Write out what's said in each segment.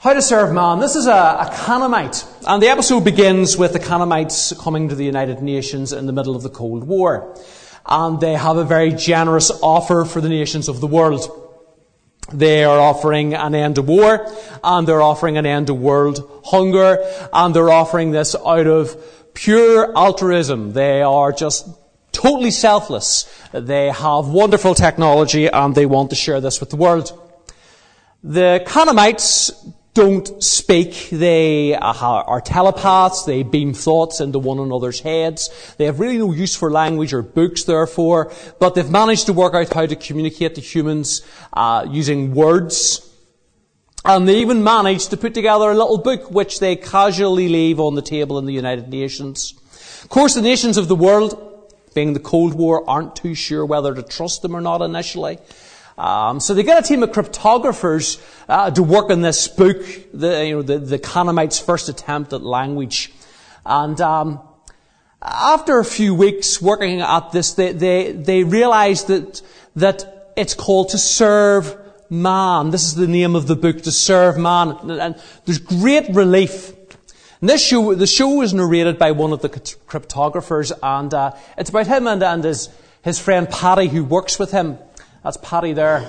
How to Serve Man. This is a Canaanite, and the episode begins with the Canaanites coming to the United Nations in the middle of the Cold War. And they have a very generous offer for the nations of the world. They are offering an end to war, and they're offering an end to world hunger, and they're offering this out of pure altruism. They are just totally selfless. They have wonderful technology, and they want to share this with the world. The Canaanites don't speak. They are telepaths. They beam thoughts into one another's heads. They have really no use for language or books, therefore, but they've managed to work out how to communicate to humans using words. And they even managed to put together a little book which they casually leave on the table in the United Nations. Of course, the nations of the world, being the Cold War, aren't too sure whether to trust them or not initially. So they get a team of cryptographers to work on this book, the Canaanites' first attempt at language. And after a few weeks working at this, they realize that it's called To Serve Man. This is the name of the book, To Serve Man. And there's great relief. And the show is narrated by one of the cryptographers, and it's about him and his friend Paddy, who works with him. That's Paddy there.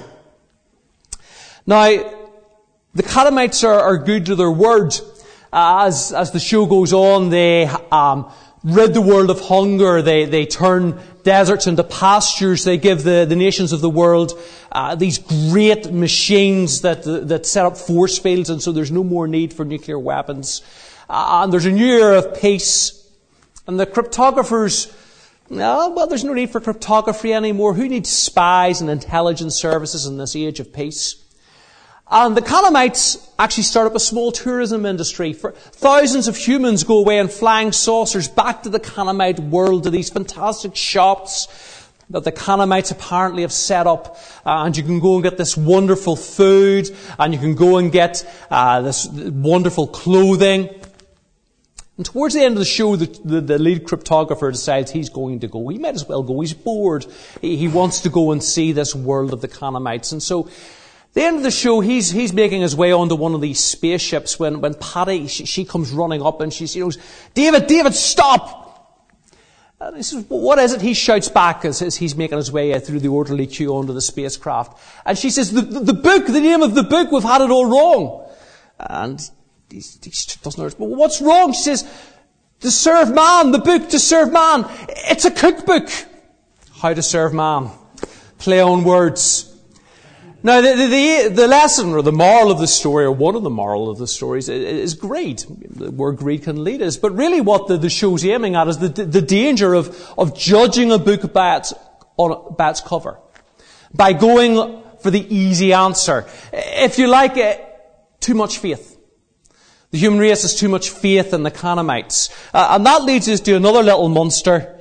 Now, the Canaanites are good to their word. As the show goes on, they rid the world of hunger. They turn deserts into pastures. They give the nations of the world these great machines that set up force fields, and so there's no more need for nuclear weapons. And there's a new era of peace. And the cryptographers, there's no need for cryptography anymore. Who needs spies and intelligence services in this age of peace? And the Canaanites actually start up a small tourism industry. For thousands of humans go away in flying saucers back to the Canaanite world, to these fantastic shops that the Canaanites apparently have set up. And you can go and get this wonderful food, and you can go and get this wonderful clothing. And towards the end of the show, the lead cryptographer decides he's going to go. He might as well go. He's bored. He wants to go and see this world of the Canaanites. And so, at the end of the show, he's making his way onto one of these spaceships when Patty, she comes running up and she goes, David, stop! And he says, what is it? He shouts back as he's making his way through the orderly queue onto the spacecraft. And she says, the book, the name of the book, we've had it all wrong. And he doesn't know. But what's wrong? She says, To Serve Man, the book To Serve Man. It's a cookbook. How to Serve Man. Play on words. Now, the lesson or the moral of the story, or one of the moral of the stories, is greed. Where greed can lead us. But really what the show's aiming at is the danger of judging a book by its cover. By going for the easy answer. If you like it, too much faith. The human race has too much faith in the Canaanites. And that leads us to another little monster,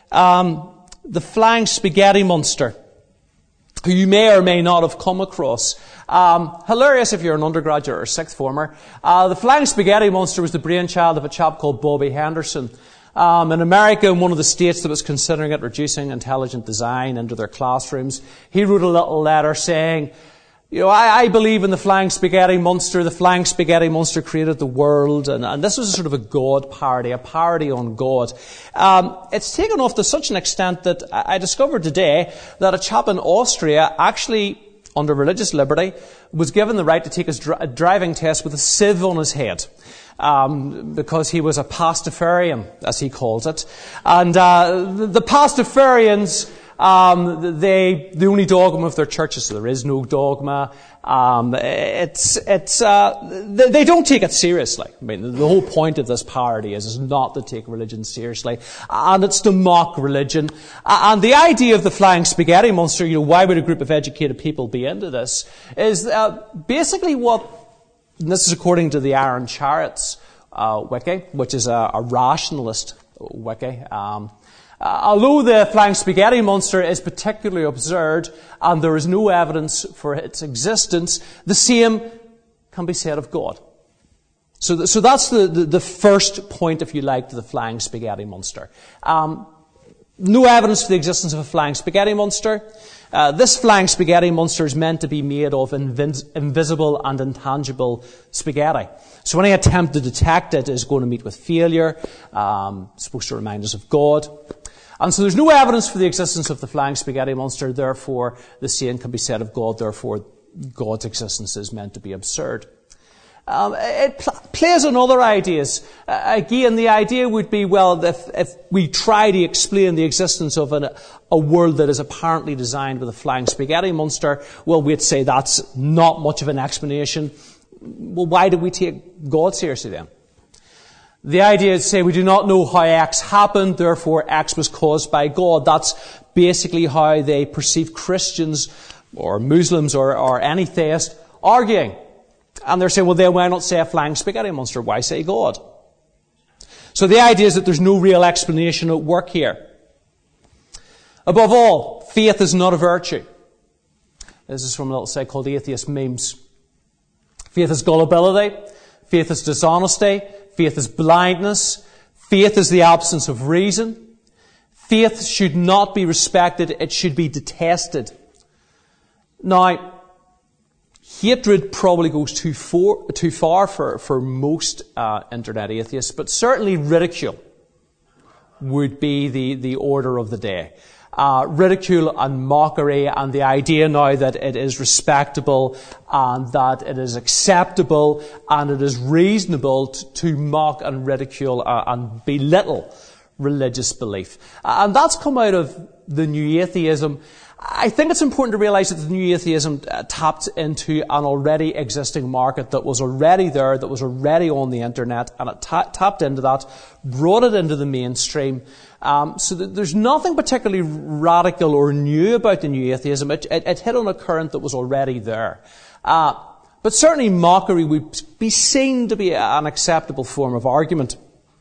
the flying spaghetti monster, who you may or may not have come across. Hilarious if you're an undergraduate or sixth former. The flying spaghetti monster was the brainchild of a chap called Bobby Henderson. In America, in one of the states that was considering introducing intelligent design into their classrooms, he wrote a little letter saying, I believe in the flying spaghetti monster. The flying spaghetti monster created the world. And this was a sort of a God parody, a parody on God. It's taken off to such an extent that I discovered today that a chap in Austria actually, under religious liberty, was given the right to take his driving test with a sieve on his head. Because he was a Pastafarian, as he calls it. And the Pastafarians, the only dogma of their churches, so there is no dogma. They don't take it seriously. I mean, the whole point of this parody is not to take religion seriously, and it's to mock religion. And the idea of the flying spaghetti monster, why would a group of educated people be into this, is basically and this is according to the Iron Chariots wiki, which is a rationalist wiki. Although the flying spaghetti monster is particularly absurd and there is no evidence for its existence, the same can be said of God. So that's the first point, if you like, to the flying spaghetti monster. No evidence for the existence of a flying spaghetti monster. This flying spaghetti monster is meant to be made of invisible and intangible spaghetti. So any attempt to detect it is going to meet with failure. It's supposed to remind us of God. And so there's no evidence for the existence of the flying spaghetti monster. Therefore, the same can be said of God. Therefore, God's existence is meant to be absurd. It plays on other ideas. Again, the idea would be, well, if we try to explain the existence of a world that is apparently designed with a flying spaghetti monster, well, we'd say that's not much of an explanation. Well, why do we take God seriously then? The idea is to say we do not know how X happened, therefore X was caused by God. That's basically how they perceive Christians or Muslims or any theist arguing. And they're saying, well, then why not say a flying spaghetti monster? Why say God? So the idea is that there's no real explanation at work here. Above all, faith is not a virtue. This is from a little site called Atheist Memes. Faith is gullibility. Faith is dishonesty. Faith is blindness. Faith is the absence of reason. Faith should not be respected. It should be detested. Now, hatred probably goes too far for most internet atheists, but certainly ridicule would be the order of the day. Ridicule and mockery, and the idea now that it is respectable and that it is acceptable and it is reasonable to mock and ridicule and belittle religious belief. And that's come out of the New Atheism. I think it's important to realize that the New Atheism tapped into an already existing market that was already there, that was already on the internet, and it tapped into that, brought it into the mainstream. So that there's nothing particularly radical or new about the New Atheism. It hit on a current that was already there. But certainly mockery would be seen to be an acceptable form of argument.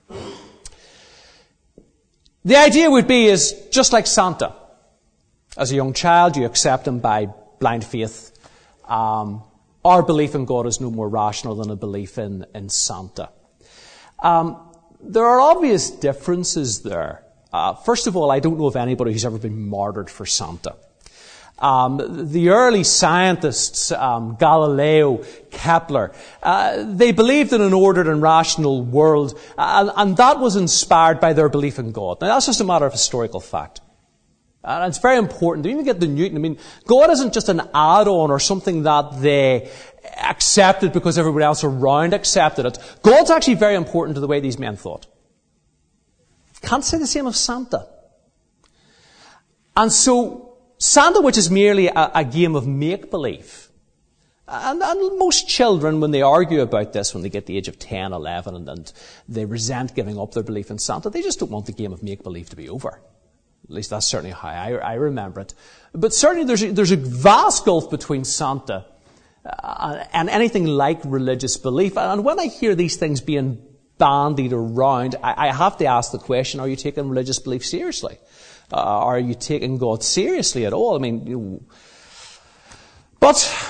The idea would be is just like Santa. As a young child, you accept him by blind faith. Our belief in God is no more rational than a belief in Santa. There are obvious differences there. First of all, I don't know of anybody who's ever been martyred for Santa. The early scientists, Galileo, Kepler, they believed in an ordered and rational world, and that was inspired by their belief in God. Now, that's just a matter of historical fact. And it's very important to even get the Newton. I mean, God isn't just an add-on or something that they accepted because everybody else around accepted it. God's actually very important to the way these men thought. Can't say the same of Santa. And so, Santa, which is merely a game of make-believe, and most children, when they argue about this, when they get the age of 10, 11, and they resent giving up their belief in Santa, they just don't want the game of make-believe to be over. At least that's certainly how I remember it. But certainly there's a vast gulf between Santa and anything like religious belief. And when I hear these things being bandied around, I have to ask the question, are you taking religious belief seriously? Are you taking God seriously at all? I mean, but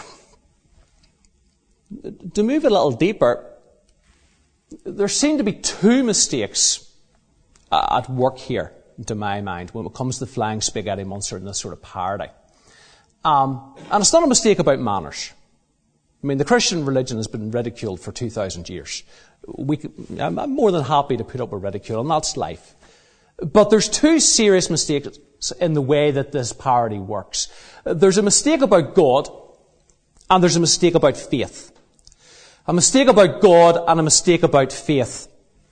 to move a little deeper, there seem to be two mistakes at work here, to my mind, when it comes to the flying spaghetti monster and this sort of parody. And it's not a mistake about manners. I mean, the Christian religion has been ridiculed for 2,000 years. I'm more than happy to put up with ridicule, and that's life. But there's two serious mistakes in the way that this parody works. There's a mistake about God, and there's a mistake about faith. A mistake about God and a mistake about faith.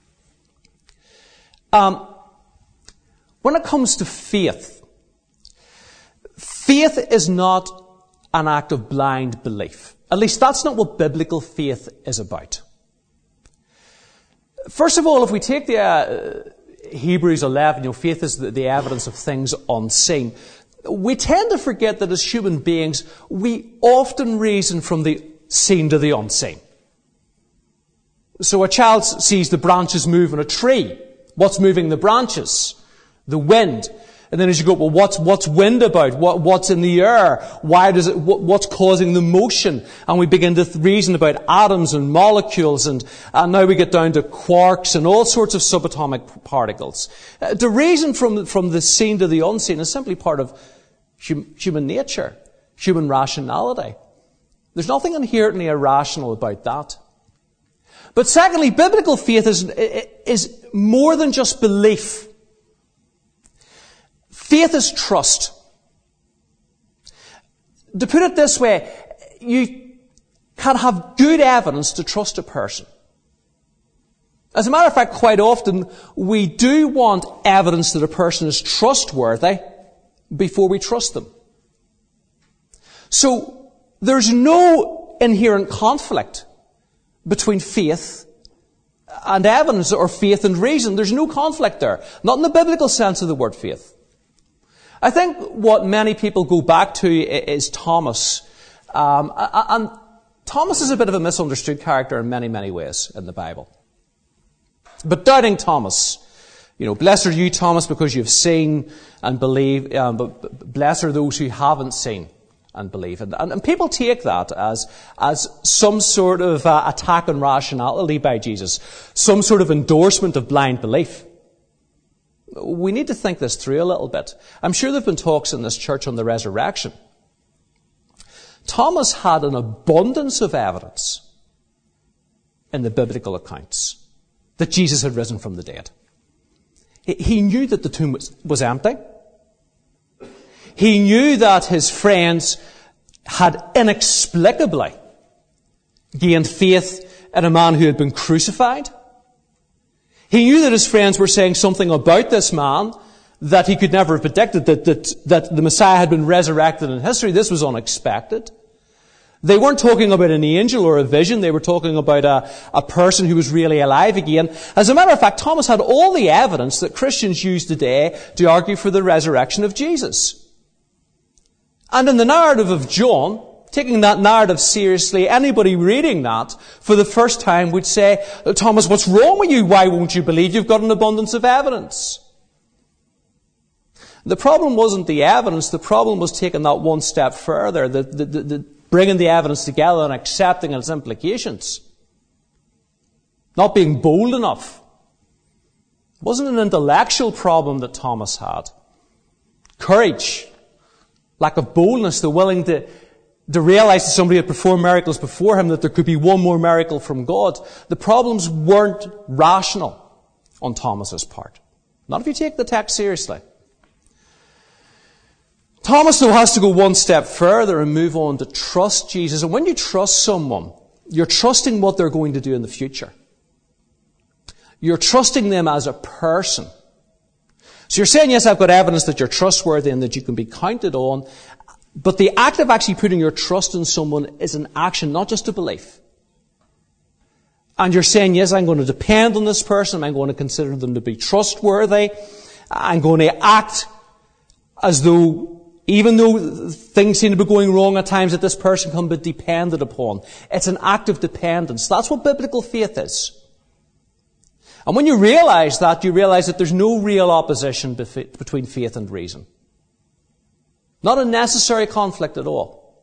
When it comes to faith, faith is not an act of blind belief. At least that's not what biblical faith is about. First of all, if we take the Hebrews 11, faith is the evidence of things unseen. We tend to forget that as human beings, we often reason from the seen to the unseen. So a child sees the branches move on a tree. What's moving the branches? The wind. And then as you go, well, what's wind about? What's in the air? What's causing the motion? And we begin to reason about atoms and molecules, and now we get down to quarks and all sorts of subatomic particles. The reason from the seen to the unseen is simply part of human nature, human rationality. There's nothing inherently irrational about that. But secondly, biblical faith is more than just belief. Faith is trust. To put it this way, you can have good evidence to trust a person. As a matter of fact, quite often, we do want evidence that a person is trustworthy before we trust them. So, there's no inherent conflict between faith and evidence, or faith and reason. There's no conflict there. Not in the biblical sense of the word faith. I think what many people go back to is Thomas. And Thomas is a bit of a misunderstood character in many, many ways in the Bible. But doubting Thomas, blessed are you, Thomas, because you've seen and believe, but blessed are those who haven't seen and believe. And people take that as some sort of attack on rationality by Jesus, some sort of endorsement of blind belief. We need to think this through a little bit. I'm sure there have been talks in this church on the resurrection. Thomas had an abundance of evidence in the biblical accounts that Jesus had risen from the dead. He knew that the tomb was empty. He knew that his friends had inexplicably gained faith in a man who had been crucified. He knew that his friends were saying something about this man that he could never have predicted, that the Messiah had been resurrected in history. This was unexpected. They weren't talking about an angel or a vision. They were talking about a person who was really alive again. As a matter of fact, Thomas had all the evidence that Christians use today to argue for the resurrection of Jesus. And in the narrative of John, taking that narrative seriously, anybody reading that for the first time would say, Thomas, what's wrong with you? Why won't you believe? You've got an abundance of evidence. The problem wasn't the evidence. The problem was taking that one step further, bringing the evidence together and accepting its implications. Not being bold enough. It wasn't an intellectual problem that Thomas had. Courage, lack of boldness, the willing to realize that somebody had performed miracles before him, that there could be one more miracle from God. The problems weren't rational on Thomas's part. Not if you take the text seriously. Thomas, though, has to go one step further and move on to trust Jesus. And when you trust someone, you're trusting what they're going to do in the future. You're trusting them as a person. So you're saying, yes, I've got evidence that you're trustworthy and that you can be counted on. But the act of actually putting your trust in someone is an action, not just a belief. And you're saying, yes, I'm going to depend on this person. I'm going to consider them to be trustworthy. I'm going to act as though, even though things seem to be going wrong at times, that this person can be depended upon. It's an act of dependence. That's what biblical faith is. And when you realize that there's no real opposition between faith and reason. Not a necessary conflict at all.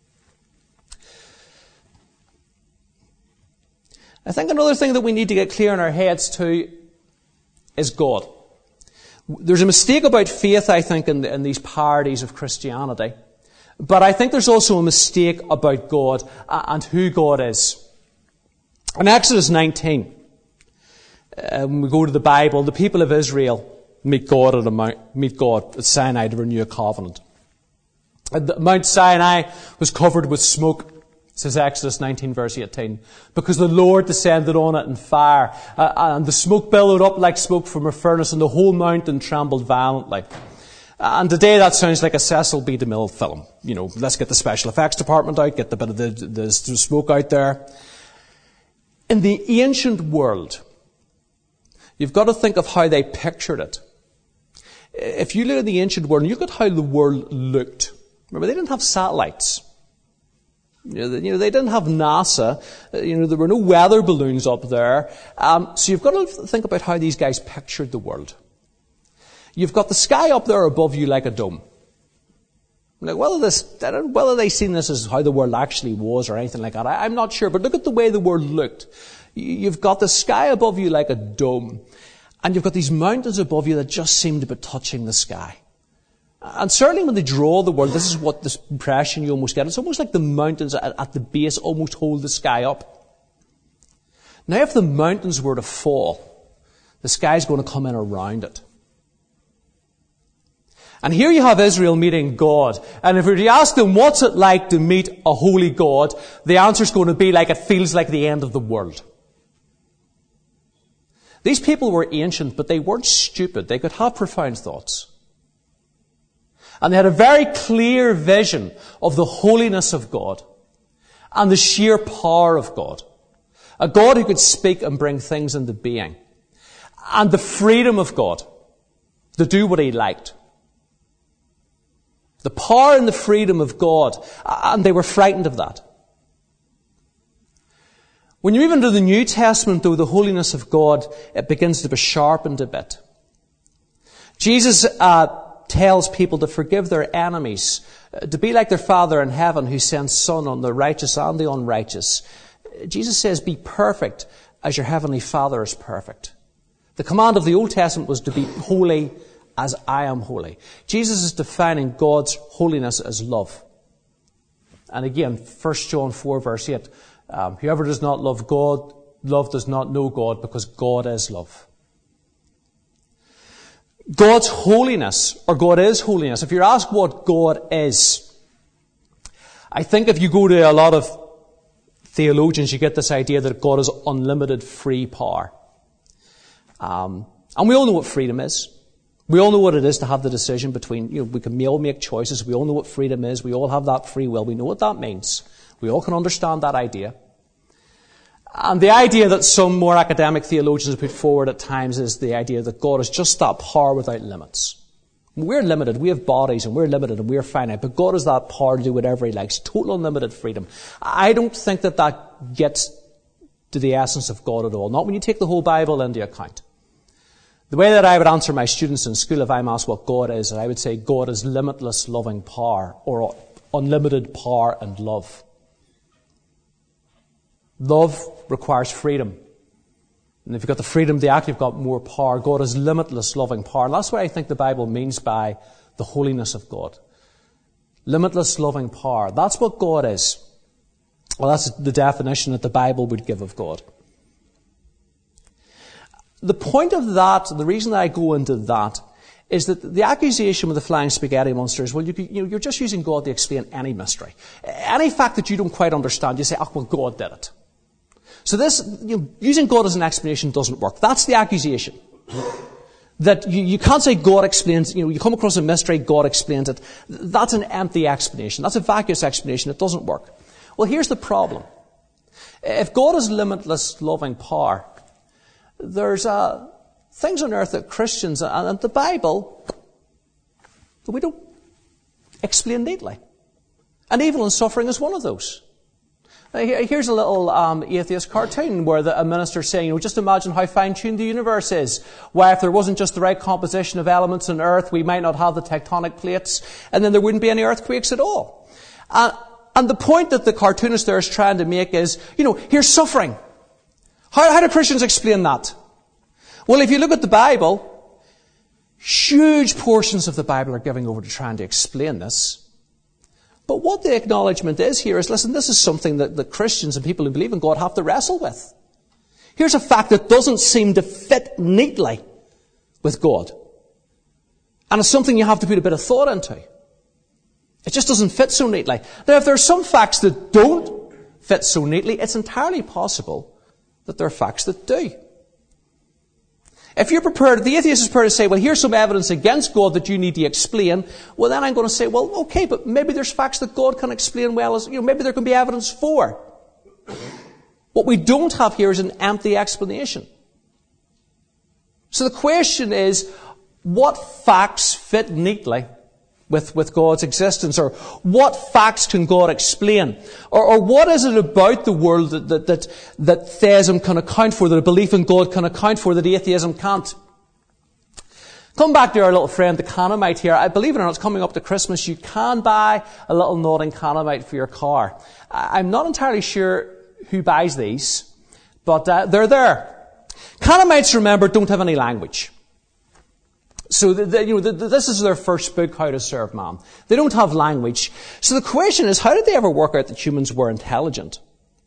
I think another thing that we need to get clear in our heads too is God. There's a mistake about faith, I think, in these parodies of Christianity. But I think there's also a mistake about God and who God is. In Exodus 19, when we go to the Bible, the people of Israel meet God at Sinai to renew a covenant. Mount Sinai was covered with smoke, says Exodus 19 verse 18, because the Lord descended on it in fire, and the smoke billowed up like smoke from a furnace, and the whole mountain trembled violently. And today that sounds like a Cecil B. DeMille film. Let's get the special effects department out, get the bit of the smoke out there. In the ancient world, you've got to think of how they pictured it. If you look at the ancient world, and you look at how the world looked. Remember, they didn't have satellites. They didn't have NASA. There were no weather balloons up there. So you've got to think about how these guys pictured the world. You've got the sky up there above you like a dome. Like, whether they seen this as how the world actually was or anything like that, I'm not sure. But look at the way the world looked. You've got the sky above you like a dome. And you've got these mountains above you that just seem to be touching the sky. And certainly when they draw the world, this is what this impression you almost get. It's almost like the mountains at the base almost hold the sky up. Now if the mountains were to fall, the sky's going to come in around it. And here you have Israel meeting God. And if we were to ask them, what's it like to meet a holy God? The answer's going to be like, it feels like the end of the world. These people were ancient, but they weren't stupid. They could have profound thoughts. And they had a very clear vision of the holiness of God and the sheer power of God. A God who could speak and bring things into being. And the freedom of God to do what he liked. The power and the freedom of God. And they were frightened of that. When you move into the New Testament, though, the holiness of God, it begins to be sharpened a bit. Jesus tells people to forgive their enemies, to be like their Father in heaven who sends Son on the righteous and the unrighteous. Jesus says, be perfect as your heavenly Father is perfect. The command of the Old Testament was to be holy as I am holy. Jesus is defining God's holiness as love. And again, 1 John 4 verse 8, whoever does not love God, love does not know God, because God is love. God's holiness, or God is holiness. If you're asked what God is, I think if you go to a lot of theologians, you get this idea that God is unlimited free power. And we all know what freedom is. We all know what it is to have the decision between, we can all make choices. We all know what freedom is. We all have that free will. We know what that means. We all can understand that idea. And the idea that some more academic theologians have put forward at times is the idea that God is just that power without limits. We're limited. We have bodies and we're limited and we're finite. But God has that power to do whatever he likes. Total unlimited freedom. I don't think that gets to the essence of God at all. Not when you take the whole Bible into account. The way that I would answer my students in school if I'm asked what God is, I would say God is limitless loving power, or unlimited power and love. Love requires freedom. And if you've got the freedom to act, you've got more power. God is limitless loving power. And that's what I think the Bible means by the holiness of God. Limitless loving power. That's what God is. Well, that's the definition that the Bible would give of God. The point of that, the reason that I go into that, is that the accusation with the flying spaghetti monster is, well, you're just using God to explain any mystery. Any fact that you don't quite understand, you say, well, God did it. So this, using God as an explanation doesn't work. That's the accusation. That you can't say God explains, you come across a mystery, God explains it. That's an empty explanation. That's a vacuous explanation. It doesn't work. Well, here's the problem. If God is limitless loving power, there's things on earth that Christians and the Bible that we don't explain neatly. And evil and suffering is one of those. Here's a little atheist cartoon where a minister's saying, just imagine how fine-tuned the universe is. Why, if there wasn't just the right composition of elements on earth, we might not have the tectonic plates, and then there wouldn't be any earthquakes at all. And the point that the cartoonist there is trying to make is, here's suffering. How do Christians explain that? Well, if you look at the Bible, huge portions of the Bible are giving over to trying to explain this. But what the acknowledgement is here is, listen, this is something that the Christians and people who believe in God have to wrestle with. Here's a fact that doesn't seem to fit neatly with God. And it's something you have to put a bit of thought into. It just doesn't fit so neatly. Now, if there are some facts that don't fit so neatly, it's entirely possible that there are facts that do. If you're prepared, the atheist is prepared to say, well, here's some evidence against God that you need to explain, well, then I'm going to say, well, okay, but maybe there's facts that God can explain well as, maybe there can be evidence for. What we don't have here is an empty explanation. So the question is, what facts fit neatly with God's existence? Or what facts can God explain? Or what is it about the world that theism can account for, that a belief in God can account for, that atheism can't? Come back to our little friend, the Canomite here. I believe it or not, it's coming up to Christmas. You can buy a little nodding Canomite for your car. I'm not entirely sure who buys these, but they're there. Canomites, remember, don't have any language. So this is their first book, How to Serve Man. They don't have language. So the question is, how did they ever work out that humans were intelligent?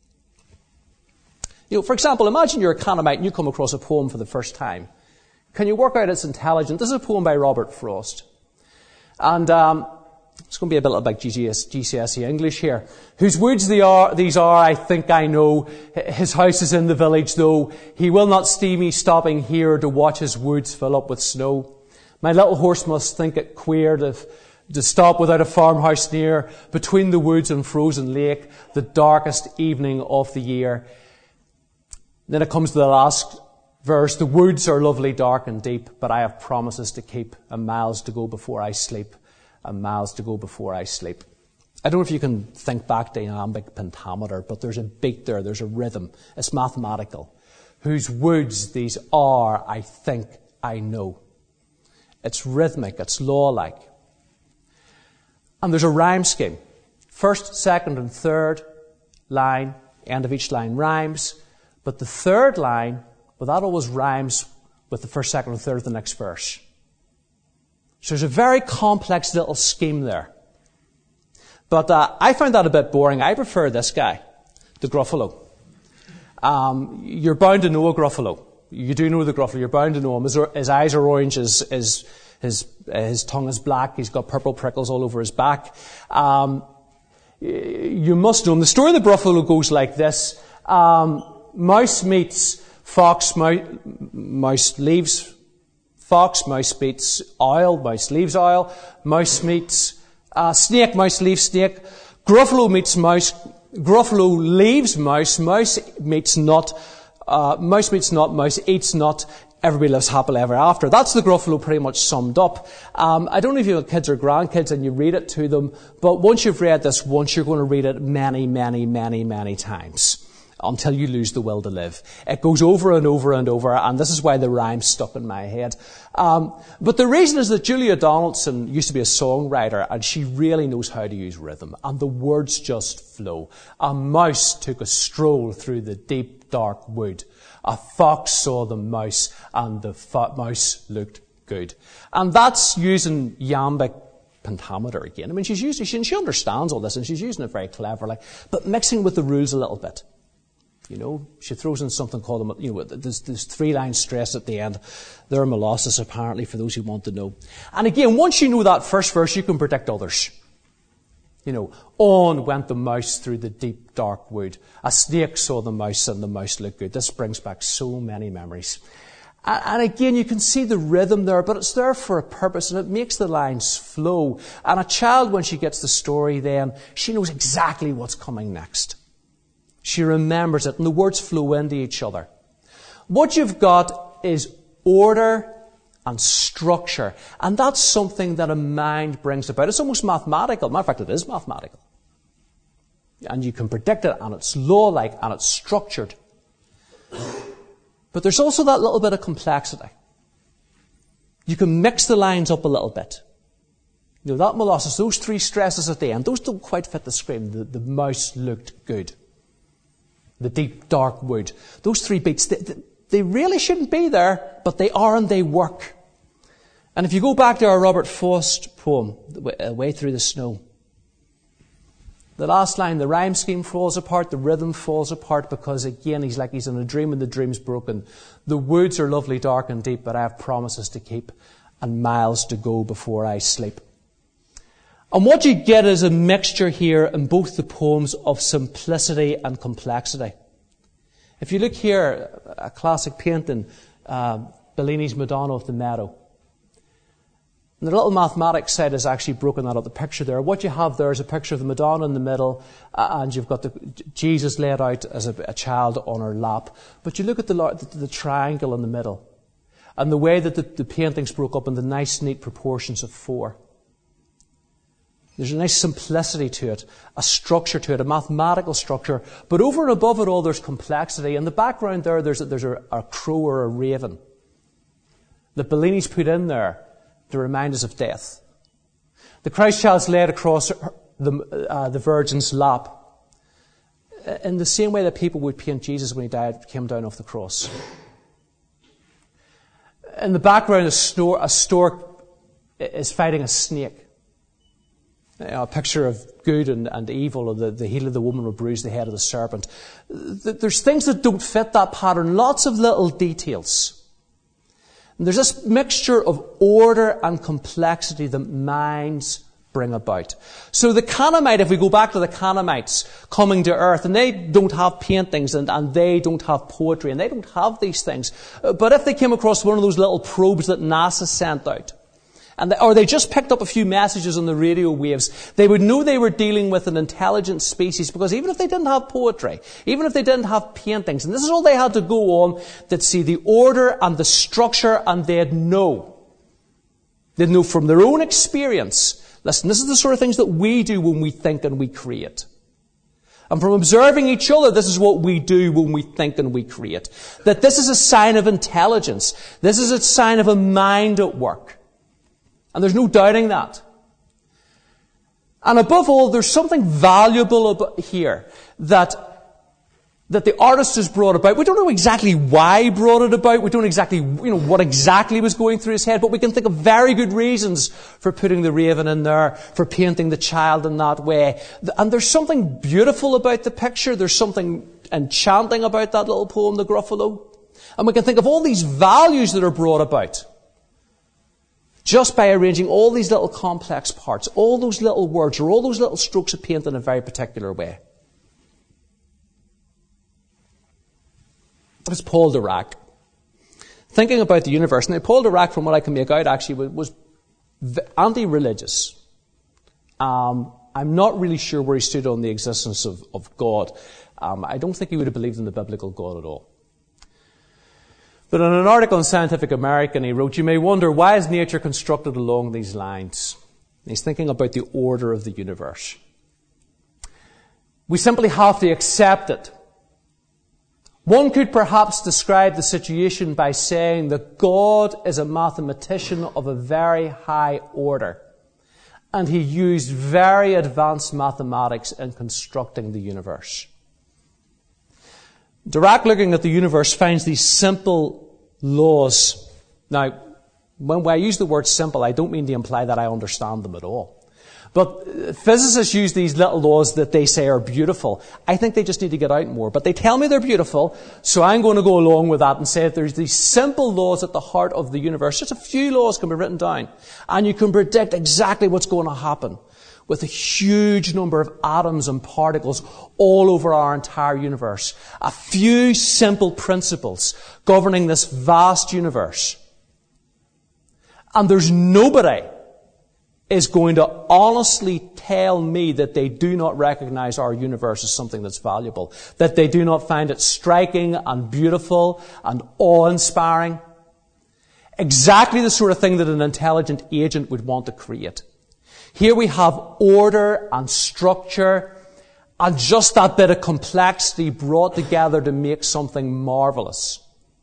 For example, imagine you're a Canomite and you come across a poem for the first time. Can you work out its intelligence? This is a poem by Robert Frost. And it's going to be a bit like GCSE English here. Whose woods these are, I think I know. His house is in the village, though. He will not see me stopping here to watch his woods fill up with snow. My little horse must think it queer to stop without a farmhouse near, between the woods and frozen lake, the darkest evening of the year. Then it comes to the last verse. The woods are lovely, dark and deep, but I have promises to keep, and miles to go before I sleep, and miles to go before I sleep. I don't know if you can think back to iambic pentameter, but there's a beat there, there's a rhythm. It's mathematical. Whose woods these are, I think I know. It's rhythmic, it's law-like. And there's a rhyme scheme. First, second, and third line, end of each line rhymes. But the third line, well, that always rhymes with the first, second, and third of the next verse. So there's a very complex little scheme there. But I found that a bit boring. I prefer this guy, the Gruffalo. You're bound to know a Gruffalo. You do know the Gruffalo. You're bound to know him. His eyes are orange. His tongue is black. He's got purple prickles all over his back. You must know him. The story of the Gruffalo goes like this. Mouse meets fox, mouse leaves fox, mouse meets owl, mouse leaves owl, mouse meets snake, mouse leaves snake, Gruffalo meets mouse, Gruffalo leaves mouse, mouse meets nut, mouse eats nut, everybody lives happily ever after. That's the Gruffalo pretty much summed up. I don't know if you have kids or grandkids and you read it to them, but once you've read this once, you're going to read it many, many, many, many times until you lose the will to live. It goes over and over and over, and this is why the rhyme stuck in my head. But the reason is that Julia Donaldson used to be a songwriter, and she really knows how to use rhythm, and the words just flow. A mouse took a stroll through the deep, dark wood. A fox saw the mouse, and the mouse looked good. And that's using iambic pentameter again. I mean, she understands all this, and she's using it very cleverly, but mixing with the rules a little bit. She throws in something called, there's 3 lines stressed at the end. They're molossus, apparently, for those who want to know. And again, once you know that first verse, you can predict others. On went the mouse through the deep, dark wood. A snake saw the mouse, and the mouse looked good. This brings back so many memories. And again, you can see the rhythm there, but it's there for a purpose, and it makes the lines flow. And a child, when she gets the story then, she knows exactly what's coming next. She remembers it, and the words flow into each other. What you've got is order and structure, and that's something that a mind brings about. It's almost mathematical. Matter of fact, it is mathematical. And you can predict it, and it's law-like, and it's structured. But there's also that little bit of complexity. You can mix the lines up a little bit. That molossus, those 3 stresses at the end, those don't quite fit the scream. The mouse looked good. The deep, dark wood. Those 3 beats, they really shouldn't be there, but they are and they work. And if you go back to our Robert Frost poem, Way Through the Snow, the last line, the rhyme scheme falls apart, the rhythm falls apart, because again, he's in a dream and the dream's broken. The woods are lovely, dark and deep, but I have promises to keep and miles to go before I sleep. And what you get is a mixture here in both the poems of simplicity and complexity. If you look here, a classic painting, Bellini's Madonna of the Meadow. And the little mathematics side is actually broken out of the picture there. What you have there is a picture of the Madonna in the middle, and you've got Jesus laid out as a child on her lap. But you look at the triangle in the middle, and the way that the painting's broke up in the nice, neat proportions of 4. There's a nice simplicity to it, a structure to it, a mathematical structure. But over and above it all, there's complexity. In the background there's a crow or a raven. that Bellini's put in there to remind us of death. The Christ child's laid across the Virgin's lap in the same way that people would paint Jesus when he came down off the cross. In the background, a stork is fighting a snake. A picture of good and evil, or the heel of the woman will bruise the head of the serpent. There's things that don't fit that pattern, lots of little details. And there's this mixture of order and complexity that minds bring about. So the Canaanite, if we go back to the Canaanites coming to earth, and they don't have paintings and they don't have poetry and they don't have these things. But if they came across one of those little probes that NASA sent out, or they just picked up a few messages on the radio waves, they would know they were dealing with an intelligent species, because even if they didn't have poetry, even if they didn't have paintings, and this is all they had to go on, they'd see the order and the structure, and they'd know. They'd know from their own experience. Listen, this is the sort of things that we do when we think and we create. And from observing each other, this is what we do when we think and we create. That this is a sign of intelligence. This is a sign of a mind at work. And there's no doubting that. And above all, there's something valuable here that the artist has brought about. We don't know exactly why he brought it about. We don't exactly, what exactly was going through his head, but we can think of very good reasons for putting the raven in there, for painting the child in that way. And there's something beautiful about the picture. There's something enchanting about that little poem, The Gruffalo. And we can think of all these values that are brought about just by arranging all these little complex parts, all those little words, or all those little strokes of paint in a very particular way. It's Paul Dirac. Thinking about the universe. Now, Paul Dirac, from what I can make out, actually was anti-religious. I'm not really sure where he stood on the existence of God. I don't think he would have believed in the biblical God at all. But in an article in Scientific American, he wrote, "You may wonder, why is nature constructed along these lines?" And he's thinking about the order of the universe. We simply have to accept it. One could perhaps describe the situation by saying that God is a mathematician of a very high order, and he used very advanced mathematics in constructing the universe. Dirac, looking at the universe, finds these simple laws. Now, when I use the word simple, I don't mean to imply that I understand them at all. But physicists use these little laws that they say are beautiful. I think they just need to get out more. But they tell me they're beautiful, so I'm going to go along with that and say that there's these simple laws at the heart of the universe. Just a few laws can be written down, and you can predict exactly what's going to happen with a huge number of atoms and particles all over our entire universe. A few simple principles governing this vast universe. And there's nobody is going to honestly tell me that they do not recognize our universe as something that's valuable, that they do not find it striking and beautiful and awe-inspiring. Exactly the sort of thing that an intelligent agent would want to create. Here we have order and structure and just that bit of complexity brought together to make something marvelous.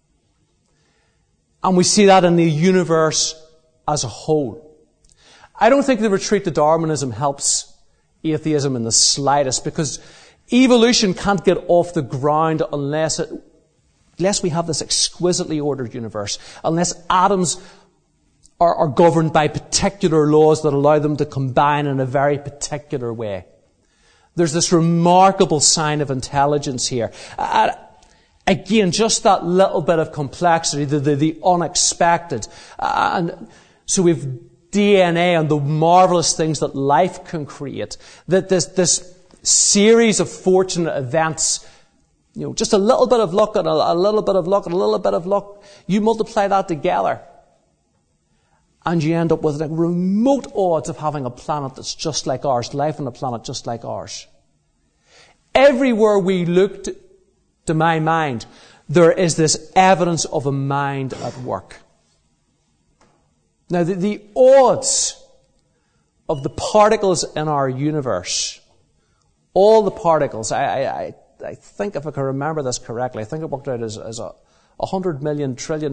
And we see that in the universe as a whole. I don't think the retreat to Darwinism helps atheism in the slightest, because evolution can't get off the ground unless we have this exquisitely ordered universe, unless atoms are governed by particular laws that allow them to combine in a very particular way. There's this remarkable sign of intelligence here. Again, just that little bit of complexity, the unexpected. And so we've DNA and the marvelous things that life can create. That this series of fortunate events, just a little bit of luck and a little bit of luck and a little bit of luck, you multiply that together, and you end up with remote odds of having a planet that's just like ours, life on a planet just like ours. Everywhere we look, to my mind, there is this evidence of a mind at work. Now, the odds of the particles in our universe, all the particles, I think if I can remember this correctly, I think it worked out as 100 million trillion,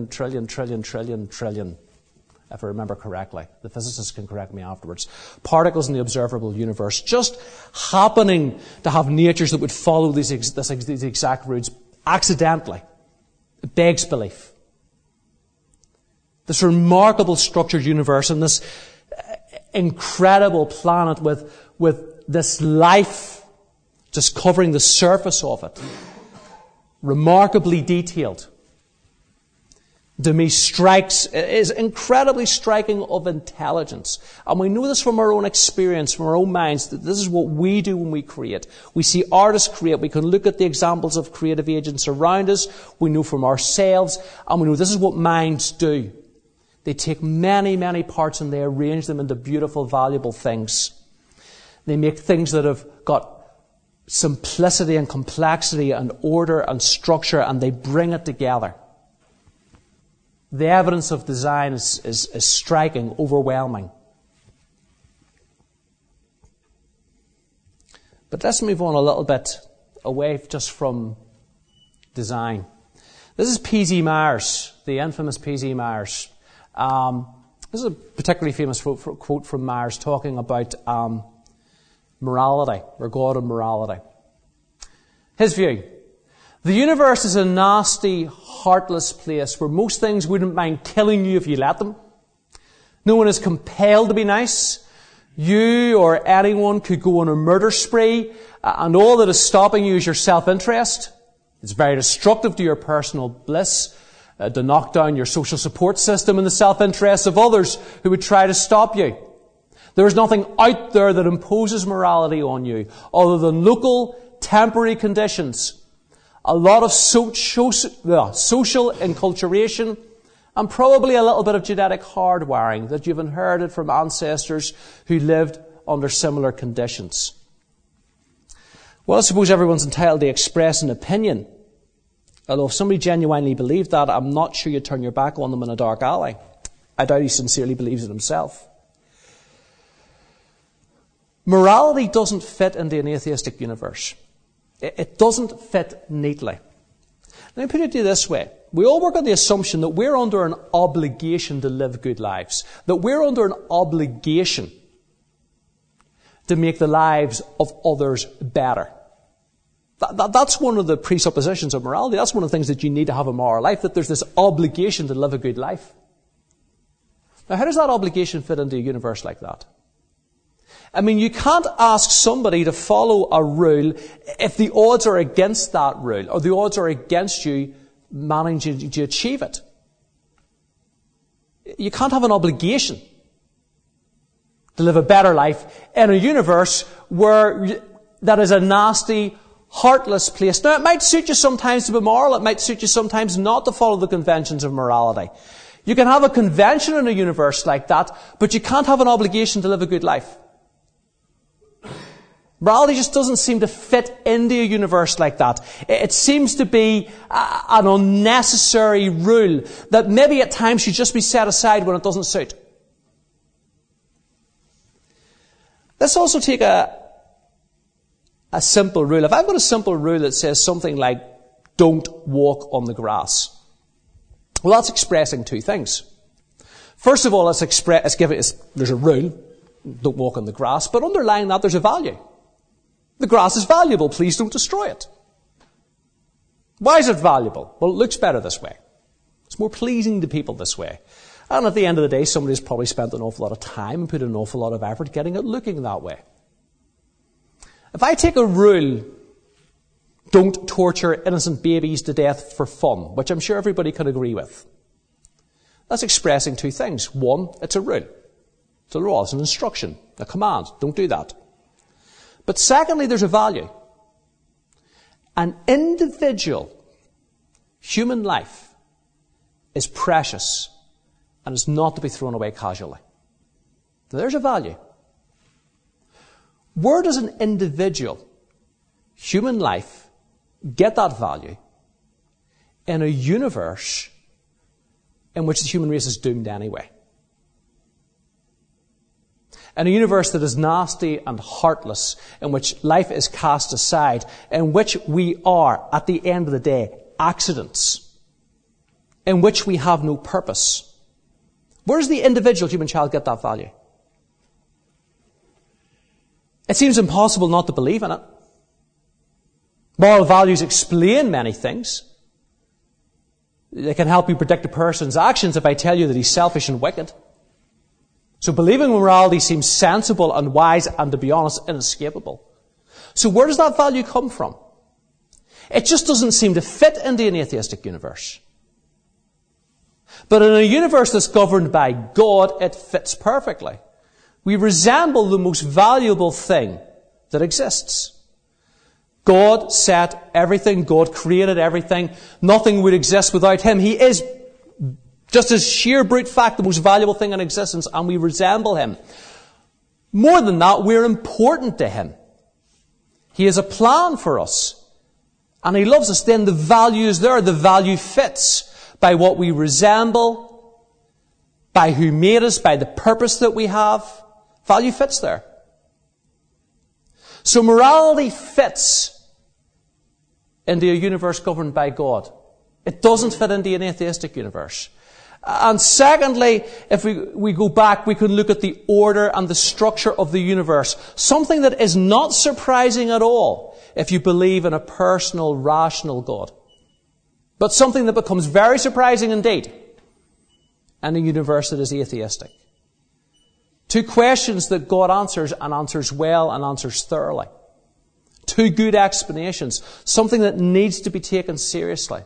if I remember correctly. The physicists can correct me afterwards. Particles in the observable universe, just happening to have natures that would follow these exact routes accidentally. It begs belief. This remarkable structured universe and this incredible planet with this life just covering the surface of it, remarkably detailed, to me is incredibly striking of intelligence. And we know this from our own experience, from our own minds, that this is what we do when we create. We see artists create. We can look at the examples of creative agents around us. We know from ourselves. And we know this is what minds do. They take many, many parts and they arrange them into beautiful, valuable things. They make things that have got simplicity and complexity and order and structure, and they bring it together. The evidence of design is striking, overwhelming. But let's move on a little bit away just from design. This is P.Z. Myers, the infamous P.Z. Myers. This is a particularly famous quote from Myers talking about morality, or God and morality. His view: the universe is a nasty, heartless place where most things wouldn't mind killing you if you let them. No one is compelled to be nice. You or anyone could go on a murder spree, and all that is stopping you is your self-interest. It's very destructive to your personal bliss to knock down your social support system in the self-interest of others who would try to stop you. There is nothing out there that imposes morality on you other than local, temporary conditions, a lot of social enculturation, and probably a little bit of genetic hardwiring that you've inherited from ancestors who lived under similar conditions. Well, I suppose everyone's entitled to express an opinion. Although if somebody genuinely believed that, I'm not sure you'd turn your back on them in a dark alley. I doubt he sincerely believes it himself. Morality doesn't fit into an atheistic universe. It doesn't fit neatly. Let me put it to you this way. We all work on the assumption that we're under an obligation to live good lives. That we're under an obligation to make the lives of others better. That's one of the presuppositions of morality. That's one of the things that you need to have a moral life, that there's this obligation to live a good life. Now, how does that obligation fit into a universe like that? I mean, you can't ask somebody to follow a rule if the odds are against that rule, or the odds are against you managing to achieve it. You can't have an obligation to live a better life in a universe that is a nasty, heartless place. Now, it might suit you sometimes to be moral. It might suit you sometimes not to follow the conventions of morality. You can have a convention in a universe like that, but you can't have an obligation to live a good life. Morality just doesn't seem to fit into a universe like that. It seems to be an unnecessary rule that maybe at times should just be set aside when it doesn't suit. Let's also take a simple rule. If I've got a simple rule that says something like, don't walk on the grass, well, that's expressing two things. First of all, there's a rule, don't walk on the grass, but underlying that there's a value. The grass is valuable, please don't destroy it. Why is it valuable? Well, it looks better this way. It's more pleasing to people this way. And at the end of the day, somebody's probably spent an awful lot of time and put an awful lot of effort getting it looking that way. If I take a rule, don't torture innocent babies to death for fun, which I'm sure everybody can agree with, that's expressing two things. One, it's a rule. It's a law, it's an instruction, a command. Don't do that. But secondly, there's a value. An individual human life is precious and is not to be thrown away casually. Now, there's a value. Where does an individual human life get that value in a universe in which the human race is doomed anyway? In a universe that is nasty and heartless, in which life is cast aside, in which we are, at the end of the day, accidents. in which we have no purpose. Where does the individual human child get that value? It seems impossible not to believe in it. Moral values explain many things. They can help you predict a person's actions if I tell you that he's selfish and wicked. So believing in morality seems sensible and wise and, to be honest, inescapable. So where does that value come from? It just doesn't seem to fit into an atheistic universe. But in a universe that's governed by God, it fits perfectly. We resemble the most valuable thing that exists. God set everything. God created everything. Nothing would exist without Him. He is, just as sheer brute fact, the most valuable thing in existence, and we resemble Him. More than that, we're important to Him. He has a plan for us. And He loves us. Then the value is there. The value fits by what we resemble, by who made us, by the purpose that we have. Value fits there. So morality fits into a universe governed by God. It doesn't fit into an atheistic universe. And secondly, if we go back, we can look at the order and the structure of the universe. Something that is not surprising at all if you believe in a personal, rational God. But something that becomes very surprising indeed in a universe that is atheistic. Two questions that God answers, and answers well, and answers thoroughly. Two good explanations. Something that needs to be taken seriously.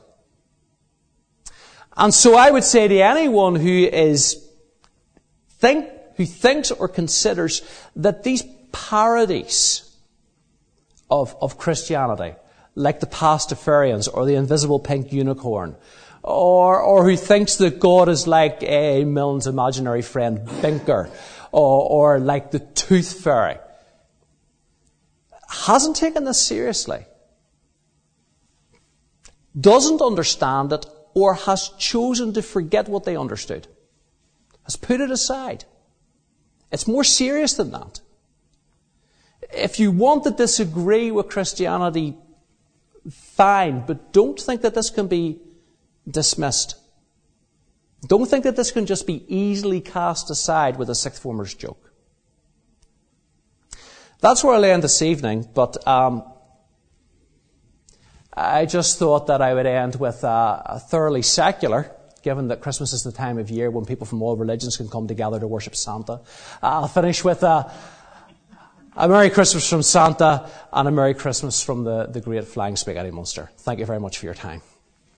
And so I would say to anyone who thinks or considers that these parodies of Christianity, like the Pastafarians or the invisible pink unicorn, or who thinks that God is like a Milne's imaginary friend Binker, or like the Tooth Fairy, hasn't taken this seriously, doesn't understand it, or has chosen to forget what they understood, has put it aside. It's more serious than that. If you want to disagree with Christianity, fine, but don't think that this can be dismissed. Don't think that this can just be easily cast aside with a sixth former's joke. That's where I'll end this evening, but I just thought that I would end with a thoroughly secular, given that Christmas is the time of year when people from all religions can come together to worship Santa. I'll finish with a Merry Christmas from Santa and a Merry Christmas from the great Flying Spaghetti Monster. Thank you very much for your time.